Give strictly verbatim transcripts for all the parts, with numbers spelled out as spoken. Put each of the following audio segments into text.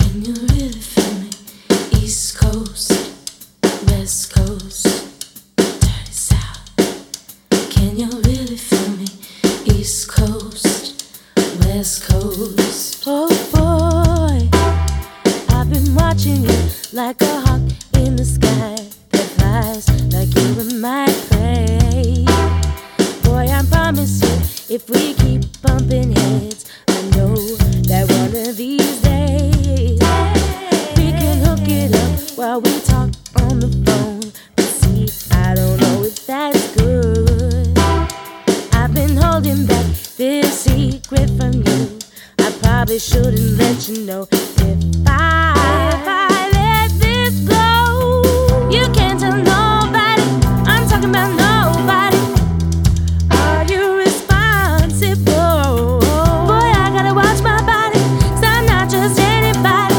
Can you really feel me? East Coast, West Coast, dirty South. Can you really feel me? East Coast, West Coast. Oh boy, I've been watching you like a hawk in the sky that flies like you were my prey. Boy, I promise you, if we keep bumping heads, I know that one of these days we can hook it up while we talk on the phone. But see, I don't know if that's good. I've been holding back this secret from you. I probably shouldn't let you know. If I, if I let this go, you can't tell nobody. I'm talking about nobody. Are you responsible? Boy, I gotta watch my body, 'cause I'm not just anybody.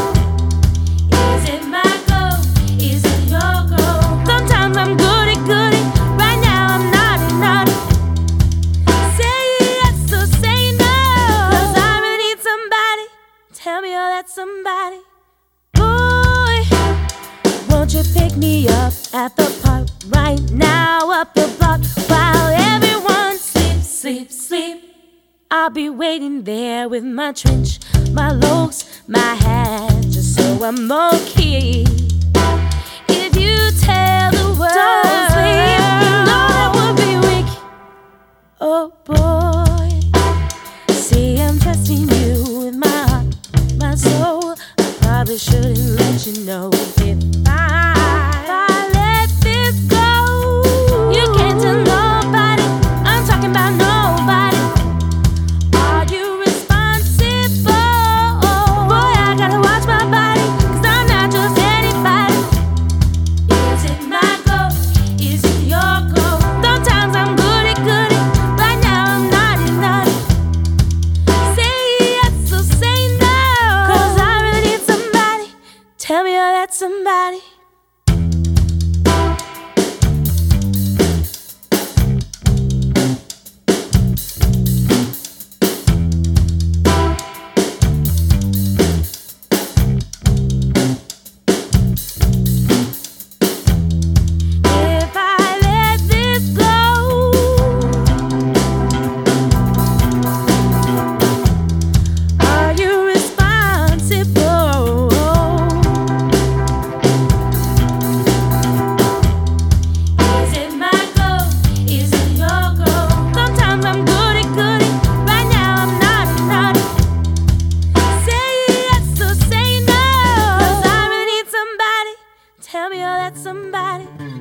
Is it my goal? Is it your goal? Sometimes I'm goody goody, right now I'm naughty naughty. Say yes or say no, 'cause I really need somebody. Tell me you're that somebody. Boy, won't you pick me up at the park right now, up the block, while everyone sleeps, sleep, sleep. I'll be waiting there with my trench, my locs, my hat, just so I'm okay. If you tell the world, don't sleep, you know that would be weak. Oh boy, see, I'm trusting you with my heart, my soul. I probably shouldn't let you know. If I, if I let this go, you can't tell nobody. I'm talking about nobody. Are you responsible? Boy, I gotta watch my body, 'cause I'm not just anybody. Is it my goal? Is it your goal? Sometimes I'm goody goody, right now I'm naughty naughty. Say yes or say no, 'cause I really need somebody. Tell me you're that somebody. If I let this go, are you responsible? Is it my goal? Is it your goal? Sometimes I'm goody goody, right now I'm naughty naughty. Say yes or say no, 'cause I really need somebody. Tell me you're that somebody.